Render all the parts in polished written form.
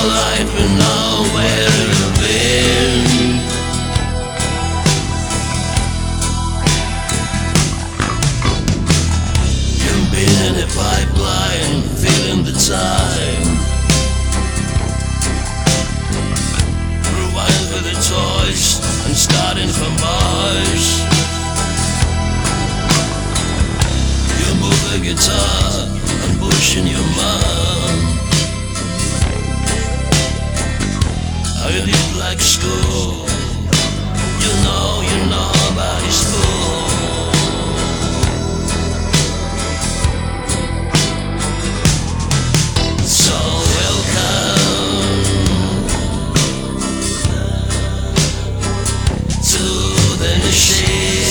alright, we know where you've been. You've been in a pipeline, feeling the time. Rewind with the toys and starting from Mars. You move the guitar and pushing your mom. How you live like school. You know nobody's fool. So welcome to the machine.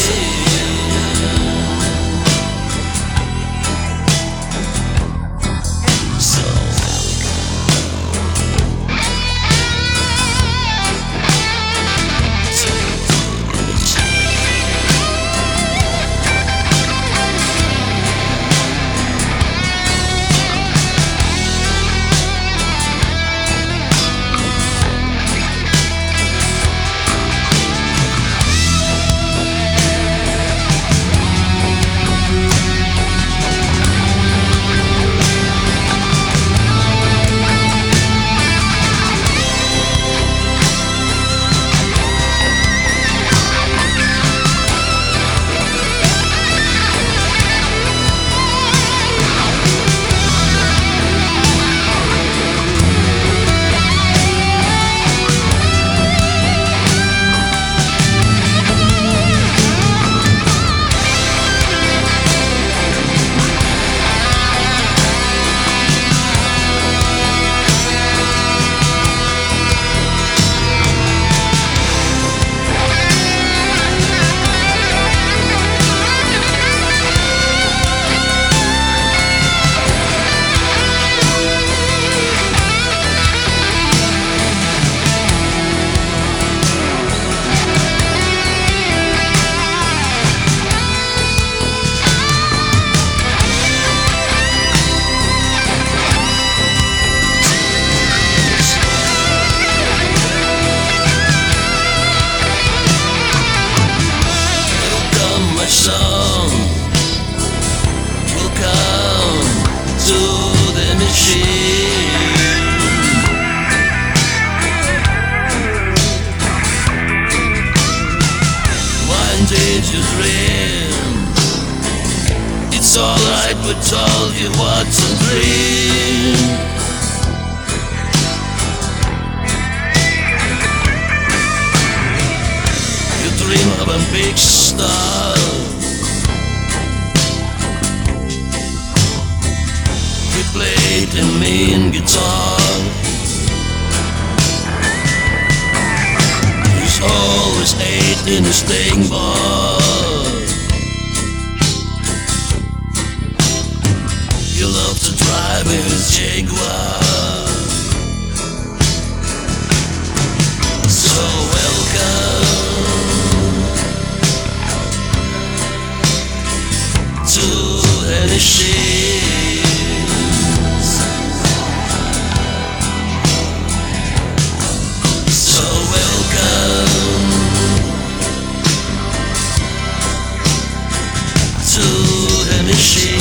Song will come to the machine. One did you dream? It's alright, we told you what to dream. You dream of a big star. Played a mean guitar. He's always ate in a staying bar. You love to drive in a Jaguar. So welcome to the machine. To the machine.